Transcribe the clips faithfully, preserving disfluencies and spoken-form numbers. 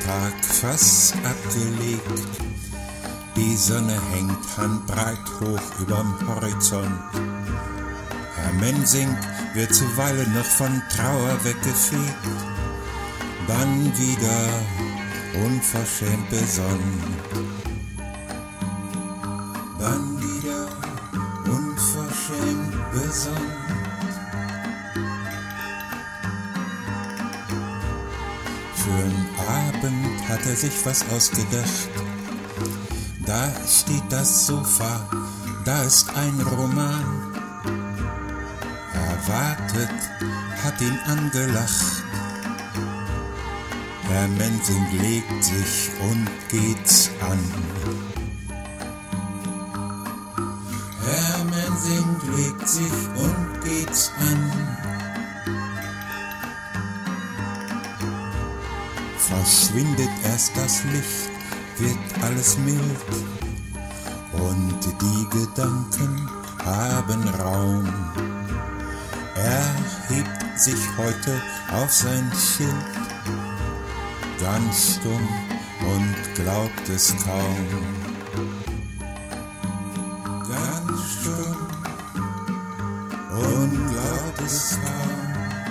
Tag fast abgelegt. Die Sonne hängt handbreit hoch überm Horizont. Herr Mensing wird zuweilen noch von Trauer weggefegt, dann wieder unverschämt besonnen. Dann wieder unverschämt besonnen. Für'n Abend hat er sich was ausgedacht. Da steht das Sofa, da ist ein Roman. Er wartet, hat ihn angelacht. Herr Mensing legt sich und geht's an. Herr Mensing legt sich und geht's an. Verschwindet erst das Licht, wird alles mild, und die Gedanken haben Raum. Er hebt sich heute auf sein Schild, ganz stumm und glaubt es kaum. Ganz stumm und glaubt es kaum.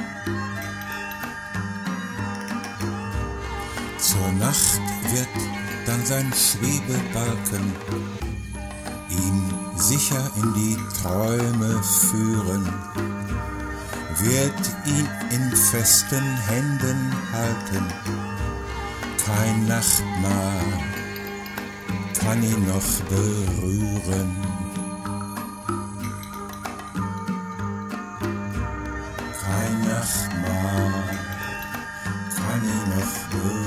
Zur Nacht wird dann sein Schwebebalken ihn sicher in die Träume führen, wird ihn in festen Händen halten. Kein Nachtmahr kann ihn noch berühren. Kein Nachtmahr kann ihn noch berühren.